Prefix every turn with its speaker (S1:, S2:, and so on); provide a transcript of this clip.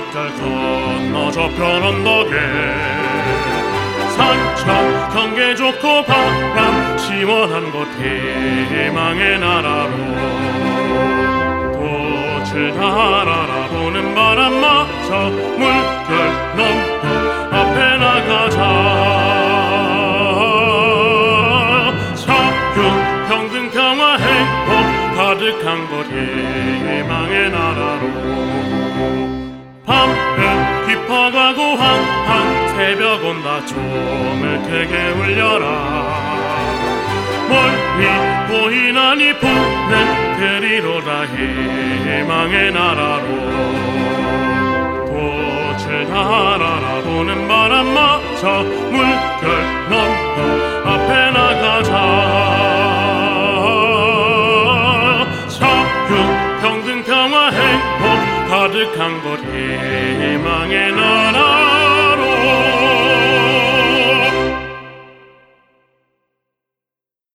S1: 물결 건너 저편 언덕에 산천 경계 좋고 바람 시원한 곳 대망의 나라로 돛을 달아보는 바람마저 물결 넘어 앞에 나가자. 자유 평등 평화 행복 가득한 곳 희망의 나라로 밤은 깊어가고 황한 새벽 온다 종을 크게 울려라. 멀리 보이나니 푸른 들이로다 희망의 나라로 돛을 달아보는 바람마저 물결 넘어 앞에 나가자. 자유 평등 평화 행복 가득한 곳 희망의 나라